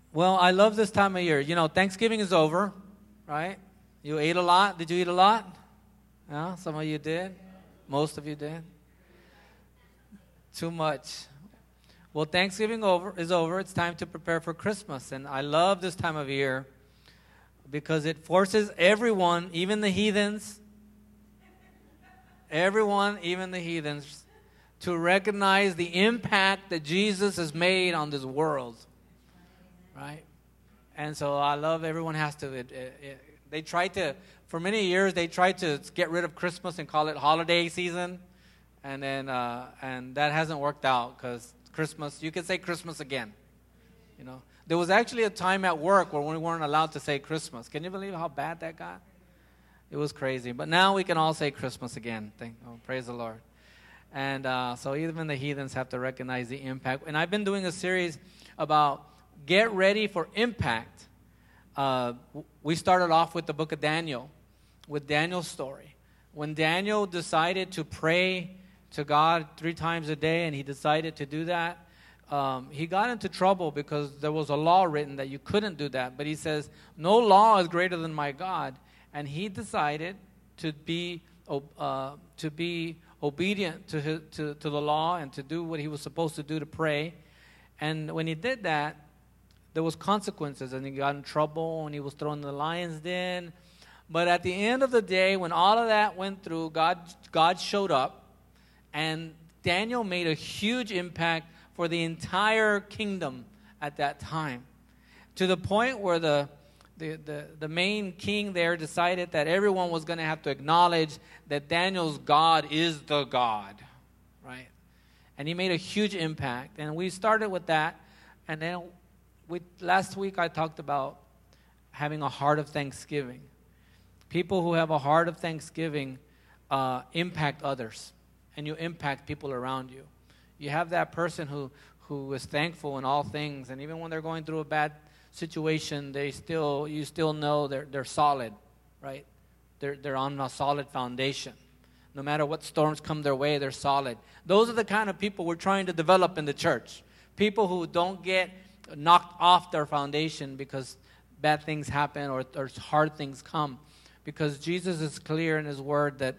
Well, I love this time of year. You know, Thanksgiving is over, right? You ate a lot. Did you eat a lot? Yeah, some of you did. Most of you did. Too much. Well, Thanksgiving is over. It's time to prepare for Christmas. And I love this time of year because it forces everyone, even the heathens, to recognize the impact that Jesus has made on this world. Right? And so I love everyone has to, they tried to, for many years, they tried to get rid of Christmas and call it holiday season. And then, and that hasn't worked out because Christmas, you can say Christmas again. You know, there was actually a time at work where we weren't allowed to say Christmas. Can you believe how bad that got? It was crazy. But now we can all say Christmas again. Praise the Lord. And so even the heathens have to recognize the impact. And I've been doing a series about get ready for impact. We started off with the book of Daniel, with Daniel's story. When Daniel decided to pray to God 3 times a day, and he decided to do that, he got into trouble because there was a law written that you couldn't do that. But he says, no law is greater than my God. And he decided to be obedient to the law and to do what he was supposed to do to pray. And when he did that, there was consequences, and he got in trouble, and he was thrown in the lion's den. But at the end of the day, when all of that went through, God showed up, and Daniel made a huge impact for the entire kingdom at that time, to the point where the main king there decided that everyone was going to have to acknowledge that Daniel's God is the God, right? And he made a huge impact, and we started with that, and then last week I talked about having a heart of thanksgiving. People who have a heart of thanksgiving impact others, and you impact people around you. You have that person who is thankful in all things, and even when they're going through a bad situation, you still know they're solid, right? They're on a solid foundation. No matter what storms come their way, they're solid. Those are the kind of people we're trying to develop in the church. People who don't get knocked off their foundation because bad things happen or hard things come. Because Jesus is clear in his word that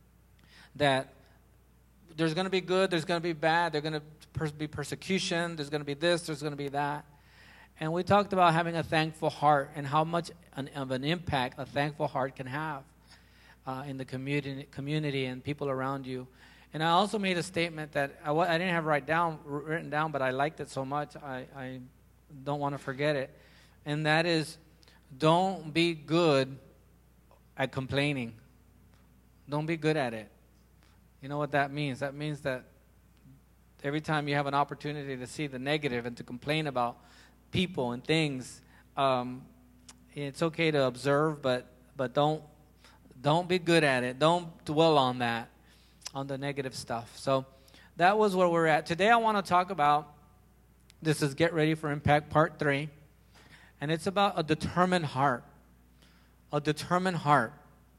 there's going to be good, there's going to be bad, there's going to be persecution, there's going to be this, there's going to be that. And we talked about having a thankful heart and how much of an impact a thankful heart can have in the community and people around you. And I also made a statement that I didn't have written down, but I liked it so much I don't want to forget it. And that is, don't be good at complaining. Don't be good at it. You know what that means? That means that every time you have an opportunity to see the negative and to complain about people and things, it's okay to observe, but don't be good at it. Don't dwell on that, on the negative stuff. So that was where we're at. Today I want to talk about, this is Get Ready for Impact Part 3, and it's about a determined heart. A determined heart.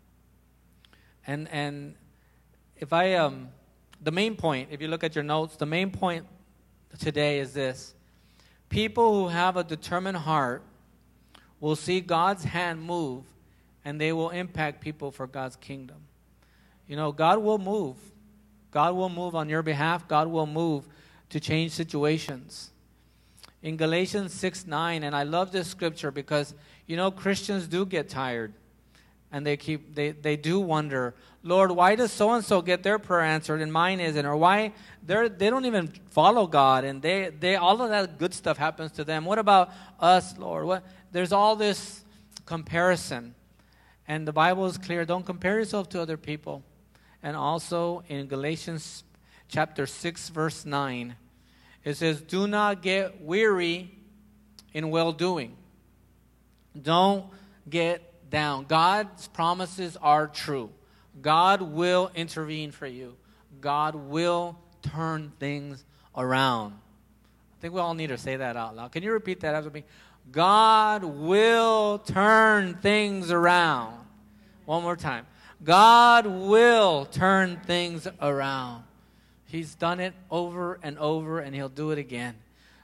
And if the main point, if you look at your notes, the main point today is this. People who have a determined heart will see God's hand move, and they will impact people for God's kingdom. You know, God will move. God will move on your behalf. God will move to change situations. In Galatians 6:9, and I love this scripture because, you know, Christians do get tired. And they do wonder, Lord, why does so-and-so get their prayer answered and mine isn't? Or why they don't even follow God and they all of that good stuff happens to them. What about us, Lord? There's all this comparison. And the Bible is clear. Don't compare yourself to other people. And also in Galatians chapter 6, verse 9, it says, do not get weary in well-doing. Don't get down. God's promises are true. God will intervene for you. God will turn things around. I think we all need to say that out loud. Can you repeat that after me? God will turn things around. One more time. God will turn things around. He's done it over and over, and he'll do it again.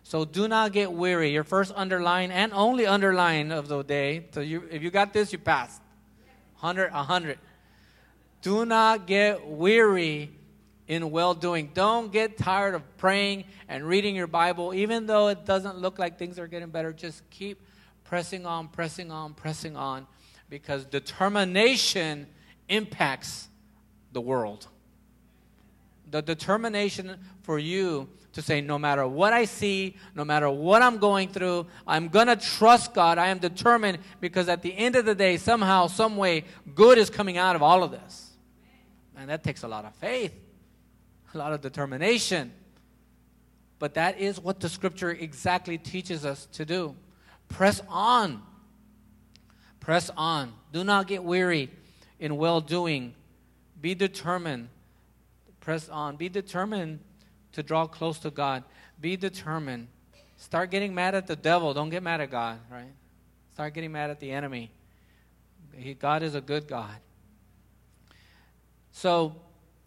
So do not get weary. Your first underline and only underline of the day. So if you got this, you passed. 100. Do not get weary in well-doing. Don't get tired of praying and reading your Bible. Even though it doesn't look like things are getting better, just keep pressing on, pressing on, pressing on. Because determination impacts the world. The determination for you to say, no matter what I see, no matter what I'm going through, I'm going to trust God. I am determined because at the end of the day, somehow, some way, good is coming out of all of this. And that takes a lot of faith, a lot of determination. But that is what the Scripture exactly teaches us to do. Press on. Press on. Do not get weary in well-doing. Be determined. Press on. Be determined to draw close to God. Be determined. Start getting mad at the devil. Don't get mad at God, right? Start getting mad at the enemy. God is a good God. So,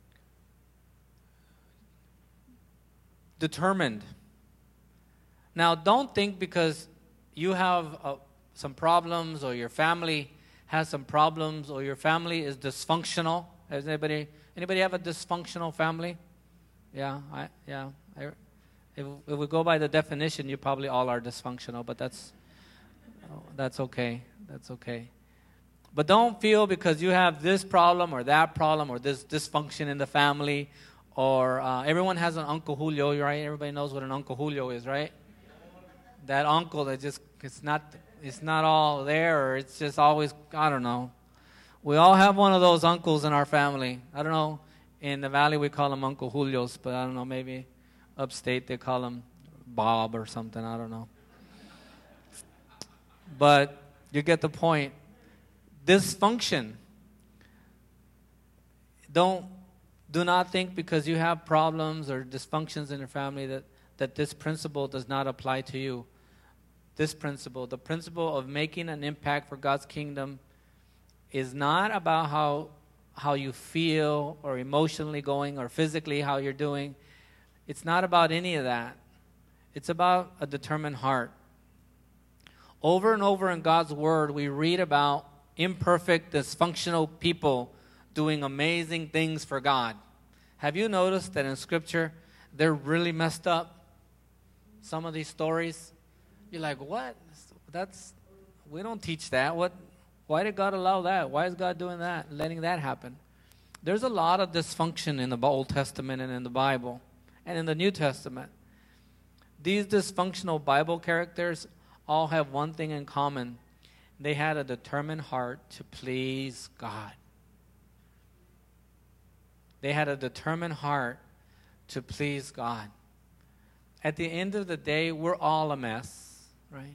determined. Now, don't think because you have some problems or your family has some problems or your family is dysfunctional. Has anybody have a dysfunctional family? Yeah, if we go by the definition, you probably all are dysfunctional, but that's okay. That's okay. But don't feel because you have this problem or this dysfunction in the family, or everyone has an Uncle Julio, right? Everybody knows what an Uncle Julio is, right? That uncle that just it's not all there, or it's just always, I don't know. We all have one of those uncles in our family. I don't know. In the valley, we call them Uncle Julios, but I don't know, maybe upstate they call him Bob or something. I don't know. But you get the point. Dysfunction. Do not think because you have problems or dysfunctions in your family that this principle does not apply to you. This principle, the principle of making an impact for God's kingdom, is not about how you feel or emotionally going or physically how you're doing. It's not about any of that. It's about a determined heart. Over and over in God's Word, we read about imperfect, dysfunctional people doing amazing things for God. Have you noticed that in Scripture, they're really messed up? Some of these stories, you're like, what? We don't teach that. Why did God allow that? Why is God doing that, letting that happen? There's a lot of dysfunction in the Old Testament and in the Bible and in the New Testament. These dysfunctional Bible characters all have one thing in common. They had a determined heart to please God. They had a determined heart to please God. At the end of the day, we're all a mess, right?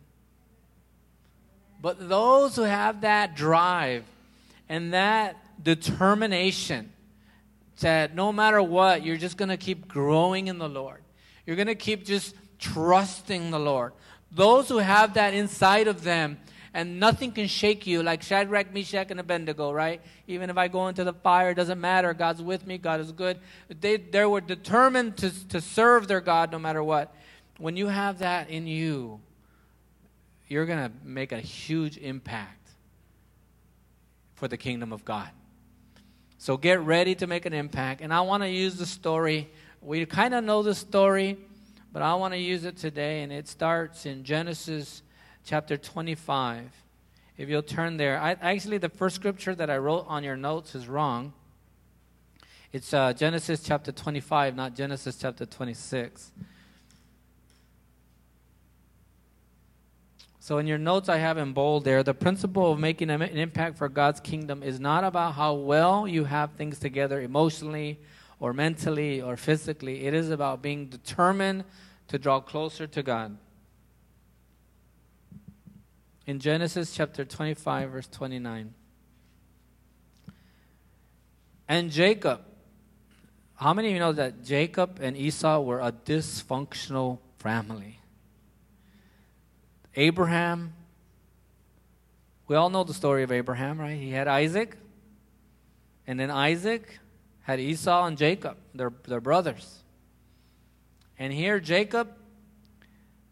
But those who have that drive and that determination that no matter what, you're just going to keep growing in the Lord. You're going to keep just trusting the Lord. Those who have that inside of them and nothing can shake you, like Shadrach, Meshach, and Abednego, right? Even if I go into the fire, it doesn't matter. God's with me. God is good. They were determined to serve their God no matter what. When you have that in you, you're going to make a huge impact for the kingdom of God. So get ready to make an impact. And I want to use the story. We kind of know the story, but I want to use it today. And it starts in Genesis chapter 25. If you'll turn there. Actually, the first scripture that I wrote on your notes is wrong. It's Genesis chapter 25, not Genesis chapter 26. So in your notes I have in bold there, the principle of making an impact for God's kingdom is not about how well you have things together emotionally or mentally or physically. It is about being determined to draw closer to God. In Genesis chapter 25, verse 29. And Jacob, how many of you know that Jacob and Esau were a dysfunctional family? Abraham, we all know the story of Abraham, right? He had Isaac, and then Isaac had Esau and Jacob, their brothers. And here Jacob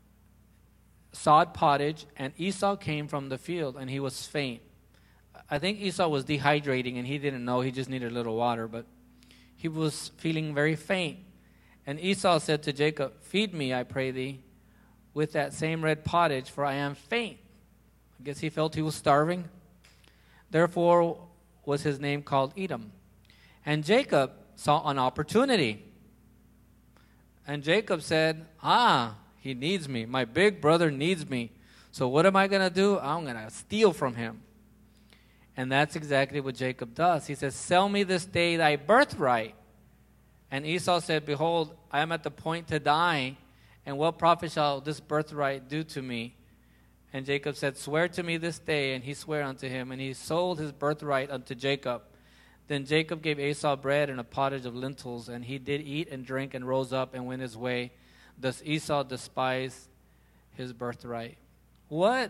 sod pottage, and Esau came from the field, and he was faint. I think Esau was dehydrating, and he didn't know. He just needed a little water, but he was feeling very faint. And Esau said to Jacob, "Feed me, I pray thee, with that same red pottage, for I am faint." I guess he felt he was starving. Therefore was his name called Edom. And Jacob saw an opportunity. And Jacob said, he needs me. My big brother needs me. So what am I going to do? I'm going to steal from him. And that's exactly what Jacob does. He says, "Sell me this day thy birthright." And Esau said, "Behold, I am at the point to die, and what profit shall this birthright do to me?" And Jacob said, "Swear to me this day." And he sware unto him, and he sold his birthright unto Jacob. Then Jacob gave Esau bread and a pottage of lentils, and he did eat and drink and rose up and went his way. Thus Esau despised his birthright. What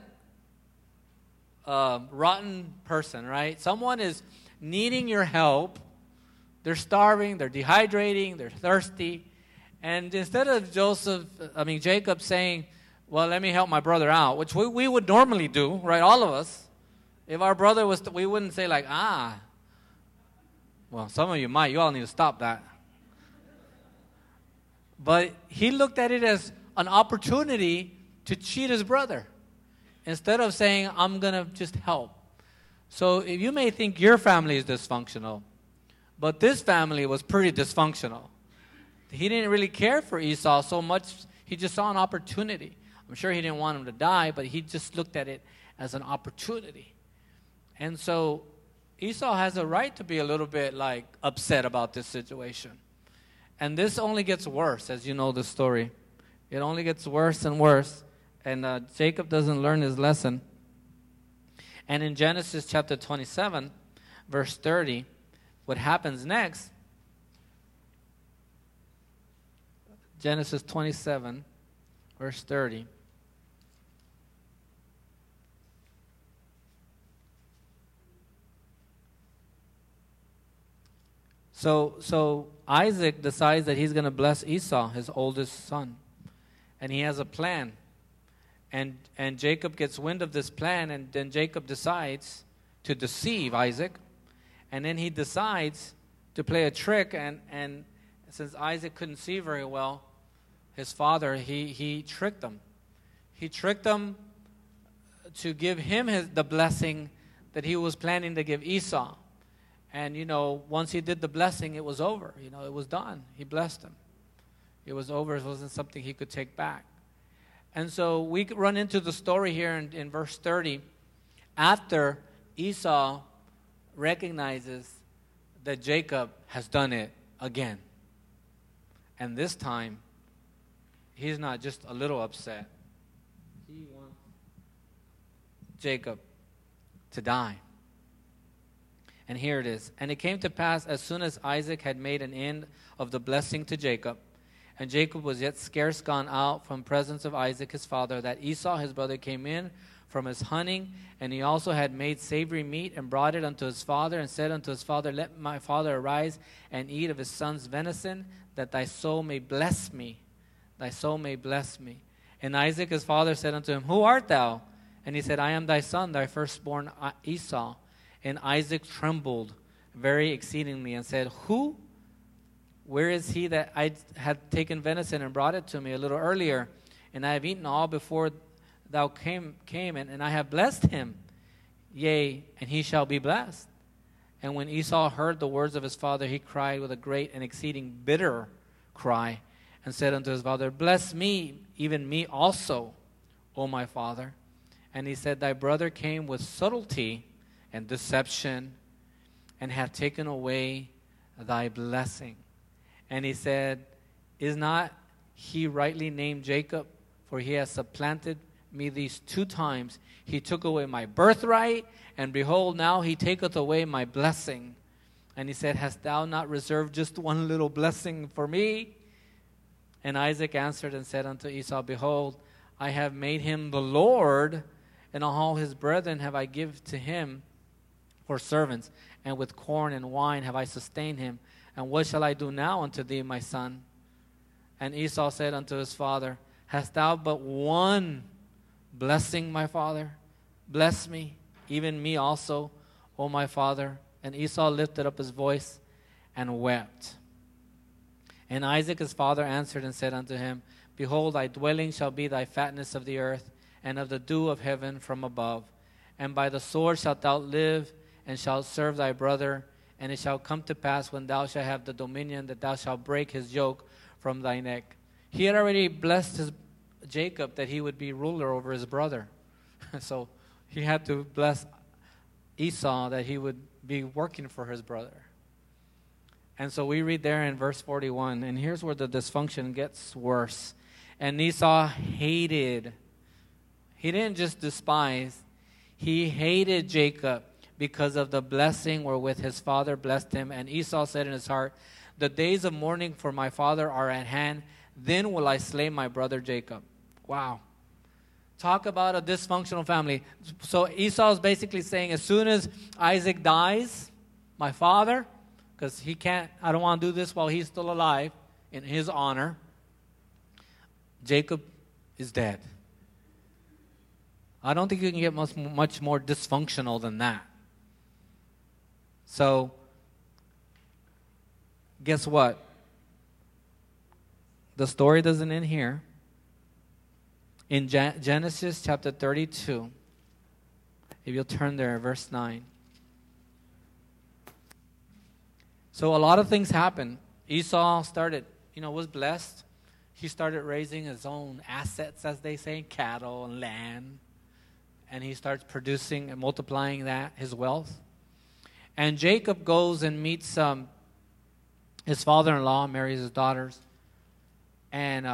rotten person, right? Someone is needing your help. They're starving, they're dehydrating, they're thirsty. And instead of Jacob saying, "Well, let me help my brother out," which we would normally do, right? All of us. If our brother was, we wouldn't say like, well, some of you might. You all need to stop that. But he looked at it as an opportunity to cheat his brother. Instead of saying, "I'm going to just help." So if you may think your family is dysfunctional, but this family was pretty dysfunctional. He didn't really care for Esau so much. He just saw an opportunity. I'm sure he didn't want him to die, but he just looked at it as an opportunity. And so Esau has a right to be a little bit like upset about this situation. And this only gets worse, as you know the story. It only gets worse and worse. And Jacob doesn't learn his lesson. And in Genesis chapter 27, verse 30, what happens next, Genesis 27, verse 30. So Isaac decides that he's going to bless Esau, his oldest son. And he has a plan. And Jacob gets wind of this plan, and then Jacob decides to deceive Isaac. And then he decides to play a trick, and since Isaac couldn't see very well, his father, he tricked him. He tricked him to give him the blessing that he was planning to give Esau. And, once he did the blessing, it was over. It was done. He blessed him. It was over. It wasn't something he could take back. And so we run into the story here in verse 30. After Esau recognizes that Jacob has done it again. And this time, he's not just a little upset. He wants Jacob to die. And here it is. And it came to pass, as soon as Isaac had made an end of the blessing to Jacob, and Jacob was yet scarce gone out from presence of Isaac his father, that Esau his brother came in from his hunting, and he also had made savory meat, and brought it unto his father, and said unto his father, "Let my father arise and eat of his son's venison, that thy soul may bless me. Thy soul may bless me." And Isaac his father said unto him, "Who art thou?" And he said, "I am thy son, thy firstborn Esau." And Isaac trembled very exceedingly and said, "Who? Where is he that I had taken venison and brought it to me a little earlier? And I have eaten all before thou came and I have blessed him. Yea, and he shall be blessed." And when Esau heard the words of his father, he cried with a great and exceeding bitter cry, and said unto his father, "Bless me, even me also, O my father." And he said, "Thy brother came with subtlety and deception, and hath taken away thy blessing." And he said, "Is not he rightly named Jacob? For he has supplanted me these 2 times. He took away my birthright, and behold, now he taketh away my blessing." And he said, "Hast thou not reserved just one little blessing for me?" And Isaac answered and said unto Esau, "Behold, I have made him the Lord, and all his brethren have I given to him for servants, and with corn and wine have I sustained him. And what shall I do now unto thee, my son?" And Esau said unto his father, "Hast thou but one blessing my father? Bless me, even me also, O my father. And Esau lifted up his voice and wept. And Isaac his father answered and said unto him, Behold, thy dwelling shall be thy fatness of the earth, and of the dew of heaven from above. And by the sword shalt thou live, and shalt serve thy brother. And it shall come to pass, when thou shalt have the dominion, that thou shalt break his yoke from thy neck. He had already blessed Jacob that he would be ruler over his brother. So he had to bless Esau that he would be working for his brother. And so we read there in verse 41, and here's where the dysfunction gets worse. And Esau hated, he didn't just despise, he hated Jacob because of the blessing wherewith his father blessed him. And Esau said in his heart, The days of mourning for my father are at hand, then will I slay my brother Jacob. Wow. Talk about a dysfunctional family. So Esau is basically saying, as soon as Isaac dies, my father, because I don't want to do this while he's still alive, in his honor, Jacob is dead. I don't think you can get much more dysfunctional than that. So, guess what? The story doesn't end here. In Genesis chapter 32, if you'll turn there, verse 9. So a lot of things happened. Esau started, was blessed. He started raising his own assets, as they say, cattle and land. And he starts producing and multiplying that, his wealth. And Jacob goes and meets his father-in-law, marries his daughters. And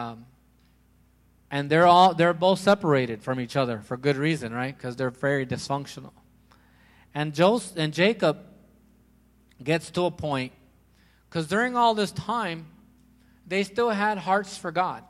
they're both separated from each other for good reason, right? Because they're very dysfunctional. And Jacob gets to a point, because during all this time, they still had hearts for God.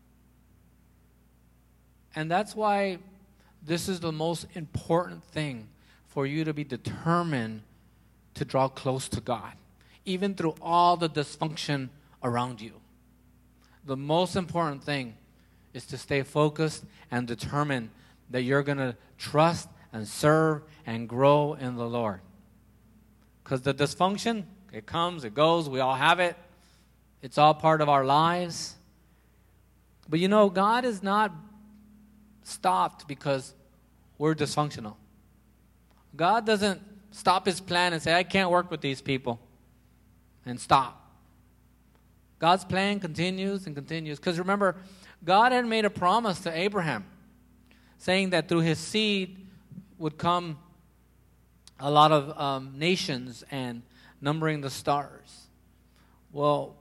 And that's why this is the most important thing, for you to be determined to draw close to God, even through all the dysfunction around you. The most important thing is to stay focused and determined that you're going to trust and serve and grow in the Lord. Because the dysfunction, it comes, it goes, we all have it. It's all part of our lives. But God is not stopped because we're dysfunctional. God doesn't stop his plan and say, I can't work with these people, and stop. God's plan continues and continues. Because remember, God had made a promise to Abraham, saying that through his seed would come a lot of nations, and numbering the stars. Well,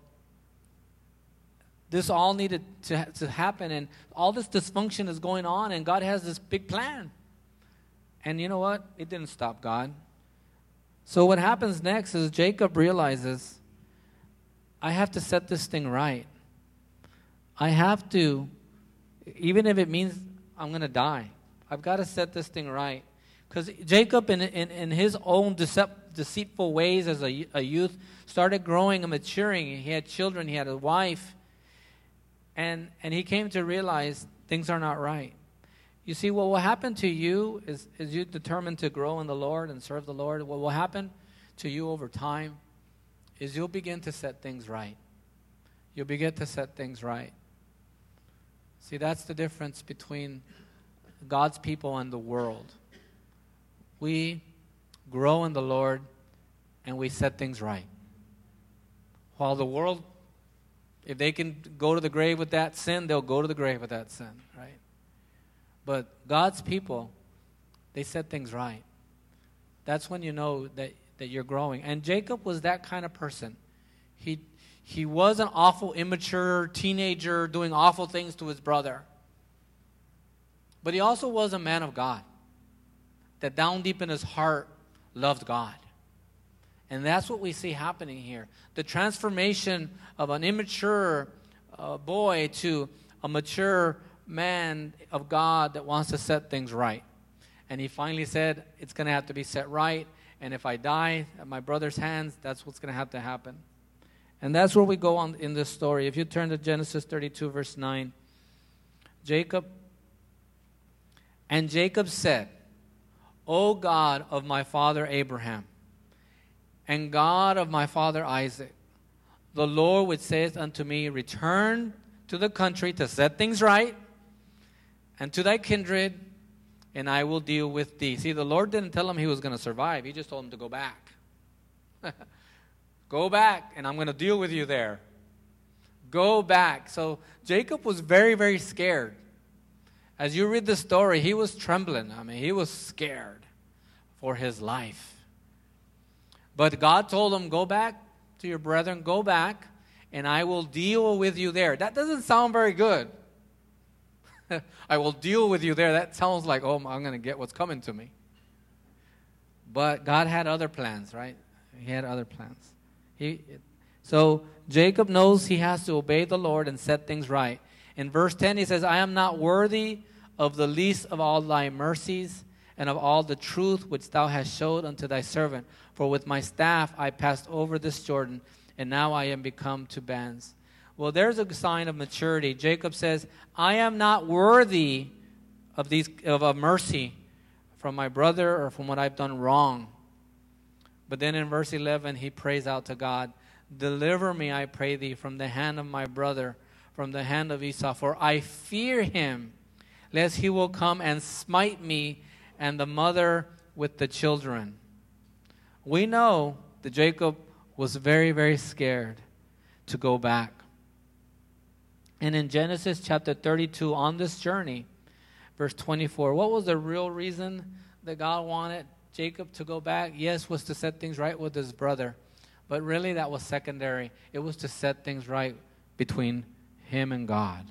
this all needed to happen, and all this dysfunction is going on, and God has this big plan. And you know what? It didn't stop God. So what happens next is Jacob realizes, I have to set this thing right. I have to, even if it means I'm going to die, I've got to set this thing right. Because Jacob, in his own deceitful ways as a youth, started growing and maturing. He had children, he had a wife, and he came to realize things are not right. You see, what will happen to you is you determined to grow in the Lord and serve the Lord. What will happen to you over time is you'll begin to set things right. You'll begin to set things right. See, that's the difference between God's people and the world. We grow in the Lord and we set things right. While the world, if they can go to the grave with that sin, they'll go to the grave with that sin, right? But God's people, they set things right. That's when you know that you're growing. And Jacob was that kind of person. He was an awful, immature teenager doing awful things to his brother. But he also was a man of God, that down deep in his heart loved God. And that's what we see happening here. The transformation of an immature boy to a mature man of God that wants to set things right. And he finally said, it's going to have to be set right. And if I die at my brother's hands, that's what's going to have to happen. And that's where we go on in this story. If you turn to Genesis 32, verse 9, Jacob And Jacob said, O God of my father Abraham, and God of my father Isaac, the Lord which saith unto me, return to the country to set things right, and to thy kindred, and I will deal with thee. See, the Lord didn't tell him he was going to survive. He just told him to go back. Go back, and I'm going to deal with you there. Go back. So Jacob was very, very scared. As you read the story, he was trembling. I mean, he was scared for his life. But God told him, go back to your brethren, go back, and I will deal with you there. That doesn't sound very good. I will deal with you there. That sounds like, oh, I'm going to get what's coming to me. But God had other plans, right? He had other plans. So Jacob knows he has to obey the Lord and set things right. In verse 10, he says, I am not worthy of the least of all thy mercies and of all the truth which thou hast showed unto thy servant. For with my staff I passed over this Jordan, and now I am become to bands. Well, there's a sign of maturity. Jacob says, I am not worthy of a mercy from my brother or from what I've done wrong. But then in verse 11, he prays out to God, deliver me, I pray thee, from the hand of my brother, from the hand of Esau, for I fear him, lest he will come and smite me and the mother with the children. We know that Jacob was very, very scared to go back. And in Genesis chapter 32, on this journey, verse 24, what was the real reason that God wanted Jacob to go back? Yes, was to set things right with his brother. But really that was secondary. It was to set things right between him and God.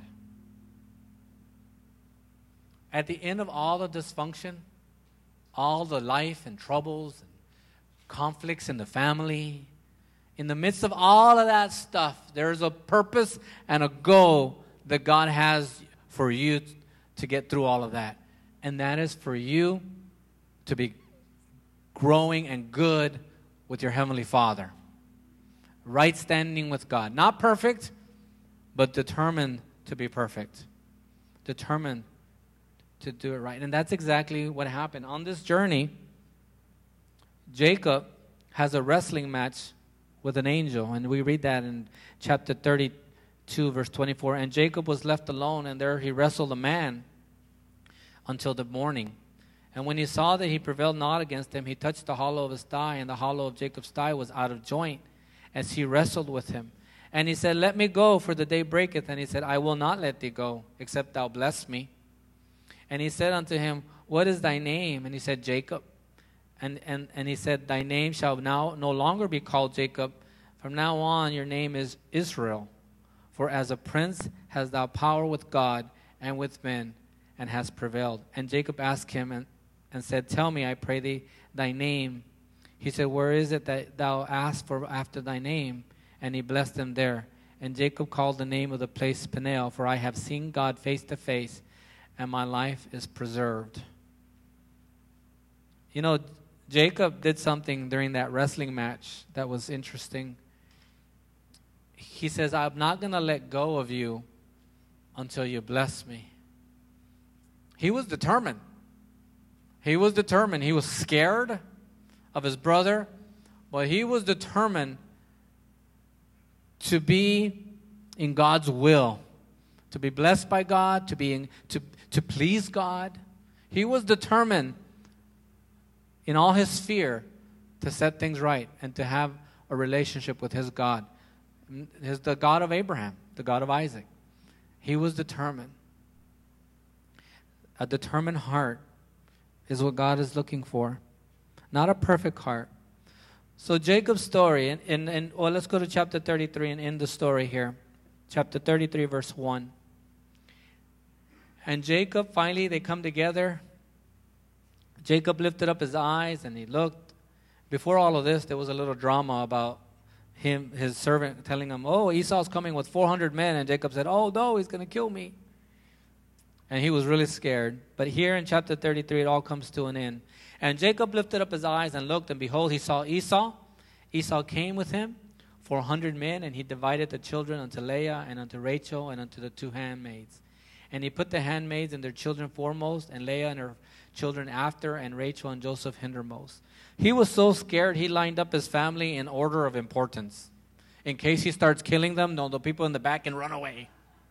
At the end of all the dysfunction, all the life and troubles and conflicts in the family, in the midst of all of that stuff, there's a purpose and a goal that God has for you to get through all of that. And that is for you to be growing and good with your Heavenly Father. Right standing with God. Not perfect, but determined to be perfect. Determined to do it right. And that's exactly what happened. On this journey, Jacob has a wrestling match with an angel. And we read that in chapter 32, verse 24. And Jacob was left alone, and there he wrestled a man until the morning. And when he saw that he prevailed not against him, he touched the hollow of his thigh, and the hollow of Jacob's thigh was out of joint, as he wrestled with him. And he said, let me go, for the day breaketh. And he said, I will not let thee go, except thou bless me. And he said unto him, what is thy name? And he said, Jacob. And he said, thy name shall now no longer be called Jacob. From now on your name is Israel. For as a prince hast thou power with God and with men, and hast prevailed. And Jacob asked him and said, tell me, I pray thee, thy name. He said, where is it that thou asked for after thy name? And he blessed him there. And Jacob called the name of the place Peniel, for I have seen God face to face, and my life is preserved. You know, Jacob did something during that wrestling match that was interesting. He says, I'm not going to let go of you until you bless me. He was determined. He was determined. He was scared of his brother, but he was determined to be in God's will, to be blessed by God, to please God. He was determined in all his fear to set things right and to have a relationship with his God. The God of Abraham, the God of Isaac. He was determined. A determined heart is what God is looking for. Not a perfect heart. So Jacob's story, let's go to chapter 33 and end the story here. Chapter 33, verse 1. And Jacob, finally, they come together. Jacob lifted up his eyes and he looked. Before all of this, there was a little drama about his servant telling him, oh, Esau's coming with 400 men. And Jacob said, oh, no, he's going to kill me. And he was really scared. But here in chapter 33, it all comes to an end. And Jacob lifted up his eyes and looked, and behold, he saw Esau. Esau came with him, 400 men, and he divided the children unto Leah and unto Rachel and unto the two handmaids. And he put the handmaids and their children foremost, and Leah and her children after, and Rachel and Joseph hindermost. He was so scared, he lined up his family in order of importance. In case he starts killing them, no, the people in the back can run away.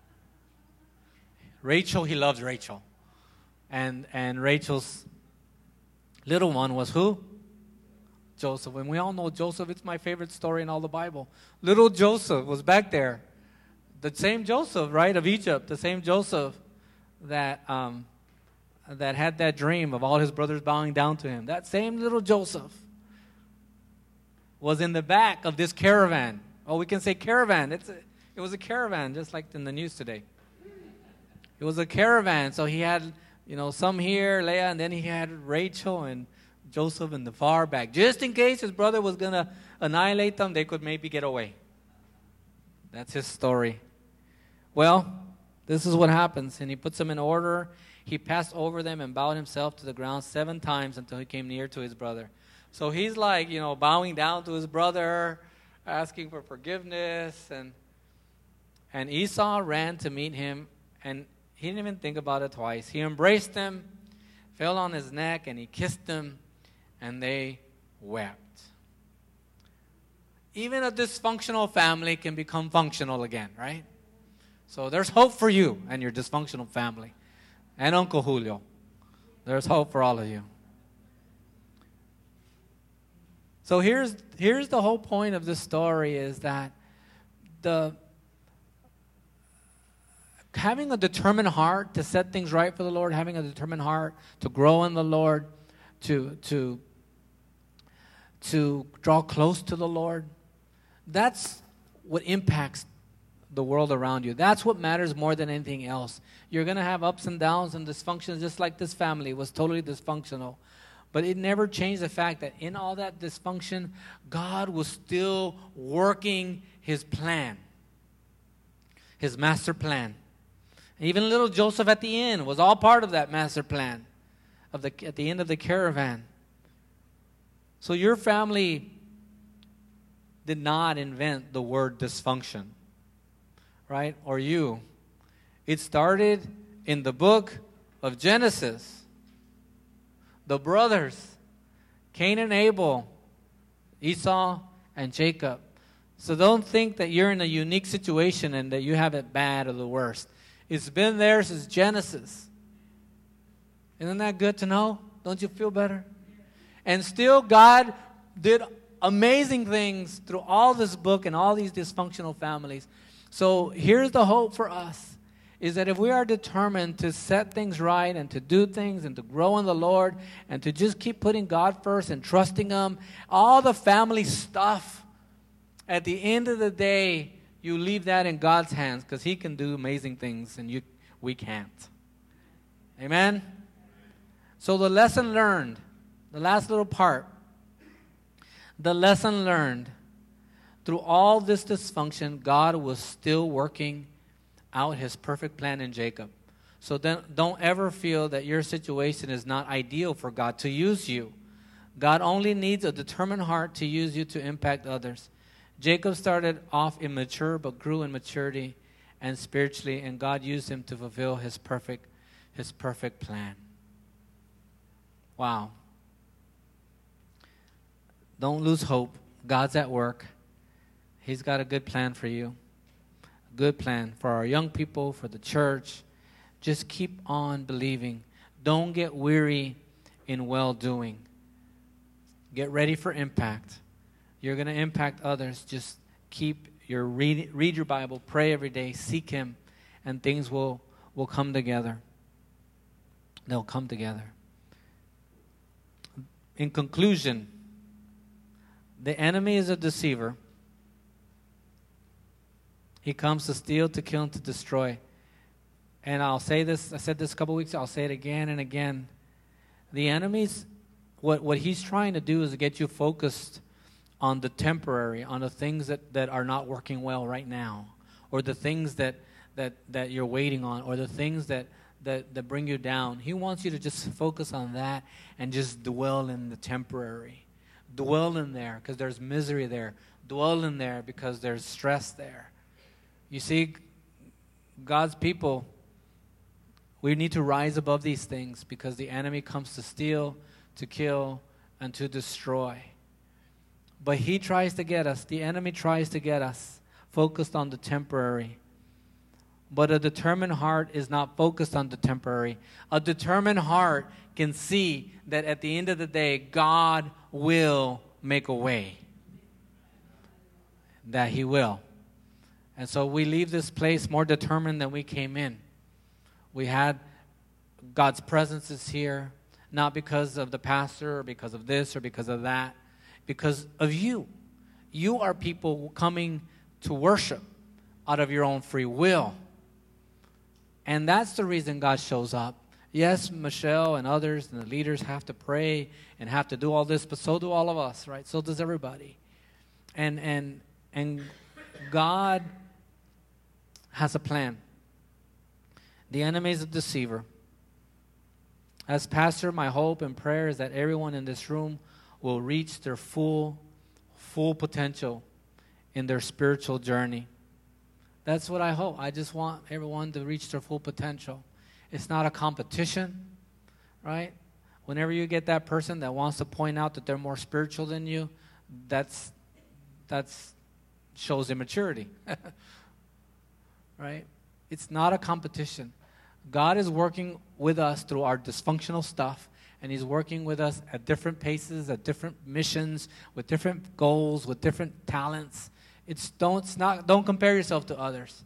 Rachel, he loves Rachel. And Rachel's little one was who? Joseph. And we all know Joseph. It's my favorite story in all the Bible. Little Joseph was back there. The same Joseph, right, of Egypt. The same Joseph that had that dream of all his brothers bowing down to him. That same little Joseph was in the back of this caravan. Oh, we can say caravan. It was a caravan, just like in the news today. It was a caravan. So he had, some here, Leah, and then he had Rachel and Joseph in the far back. Just in case his brother was going to annihilate them, they could maybe get away. That's his story. Well, this is what happens. And he puts them in order. He passed over them and bowed himself to the ground 7 times until he came near to his brother. So he's like, bowing down to his brother, asking for forgiveness. And Esau ran to meet him, and he didn't even think about it twice. He embraced him, fell on his neck, and he kissed him, and they wept. Even a dysfunctional family can become functional again, right? So there's hope for you and your dysfunctional family. And Uncle Julio. There's hope for all of you. So here's the whole point of this story, is that having a determined heart to set things right for the Lord, having a determined heart to grow in the Lord, to draw close to the Lord, that's what impacts the world around you. That's what matters more than anything else. You're going to have ups and downs and dysfunctions, just like this family was totally dysfunctional. But it never changed the fact that in all that dysfunction, God was still working his plan, his master plan. And even little Joseph at the end was all part of that master plan at the end of the caravan. So your family did not invent the word dysfunction, right? Or you. It started in the book of Genesis. The brothers, Cain and Abel, Esau and Jacob. So don't think that you're in a unique situation and that you have it bad or the worst. It's been there since Genesis. Isn't that good to know? Don't you feel better? And still God did amazing things through all this book and all these dysfunctional families. So here's the hope for us, is that if we are determined to set things right and to do things and to grow in the Lord and to just keep putting God first and trusting Him, all the family stuff, at the end of the day, you leave that in God's hands, because He can do amazing things and we can't. Amen? So the lesson learned, the last little part, the lesson learned, through all this dysfunction, God was still working out His perfect plan in Jacob. So then don't ever feel that your situation is not ideal for God to use you. God only needs a determined heart to use you to impact others. Jacob started off immature but grew in maturity and spiritually, and God used him to fulfill His perfect plan. Wow. Don't lose hope. God's at work. He's got a good plan for you. Good plan for our young people, for the church. Just keep on believing. Don't get weary in well-doing. Get ready for impact. You're going to impact others. Just read your Bible, pray every day, seek Him, and things will come together. They'll come together. In conclusion, the enemy is a deceiver. He comes to steal, to kill, and to destroy. And I'll say this, I said this a couple weeks ago, I'll say it again and again. The enemy's, what he's trying to do is to get you focused on the temporary, on the things that are not working well right now, or the things that you're waiting on, or the things that bring you down. He wants you to just focus on that and just dwell in the temporary. Dwell in there because there's misery there. Dwell in there because there's stress there. You see, God's people, We need to rise above these things because the enemy comes to steal, to kill, and to destroy. But he tries to get us, the enemy tries to get us focused on the temporary. But a determined heart is not focused on the temporary. A determined heart can see that at the end of the day, God will make a way. That he will. And so we leave this place more determined than we came in. We had God's presence is here, not because of the pastor or because of this or because of that, because of you. You are people coming to worship out of your own free will. And that's the reason God shows up. Yes, Michelle and others and the leaders have to pray and have to do all this, but so do all of us, right? So does everybody. And God has a plan. The enemy is a deceiver. As pastor, my hope and prayer is that everyone in this room will reach their full potential in their spiritual journey. That's what I hope. I just want everyone to reach their full potential. It's not a competition, right? Whenever you get that person that wants to point out that they're more spiritual than you, that's shows immaturity, right? It's not a competition. God is working with us through our dysfunctional stuff, and he's working with us at different paces, at different missions, with different goals, with different talents. Don't compare yourself to others.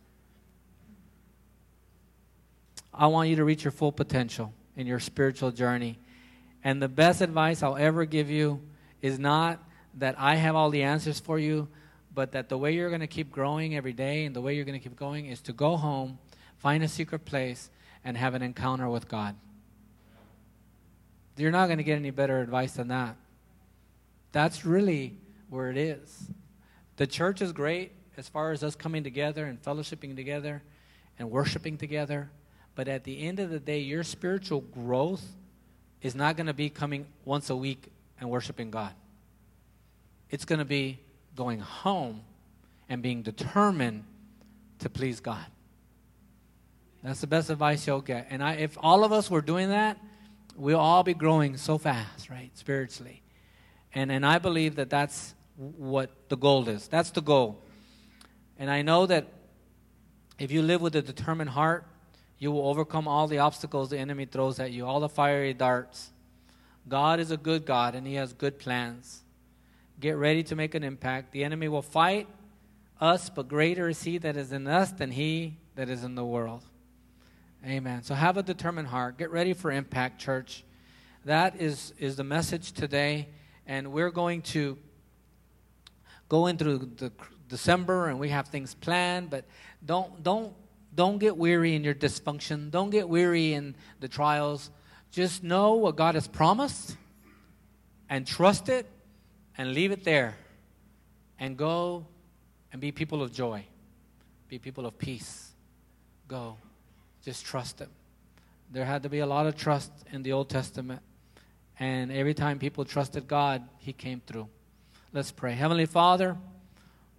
I want you to reach your full potential in your spiritual journey. And the best advice I'll ever give you is not that I have all the answers for you, but that the way you're going to keep growing every day and the way you're going to keep going is to go home, find a secret place, and have an encounter with God. You're not going to get any better advice than that. That's really where it is. The church is great as far as us coming together and fellowshipping together and worshiping together. But at the end of the day, your spiritual growth is not going to be coming once a week and worshiping God. It's going to be going home and being determined to please God. That's the best advice you'll get. And if all of us were doing that, we'll all be growing so fast, right, spiritually. And I believe that that's what the goal is. That's the goal. And I know that if you live with a determined heart, you will overcome all the obstacles the enemy throws at you, all the fiery darts. God is a good God, and he has good plans. Get ready to make an impact. The enemy will fight us, but greater is he that is in us than he that is in the world. Amen. So have a determined heart. Get ready for impact, church. That is the message today. And we're going to go into the December, and we have things planned, but don't get weary in your dysfunction. Don't get weary in the trials. Just know what God has promised and trust it and leave it there. And go and be people of joy. Be people of peace. Go. Just trust him. There had to be a lot of trust in the Old Testament. And every time people trusted God, he came through. Let's pray. Heavenly Father,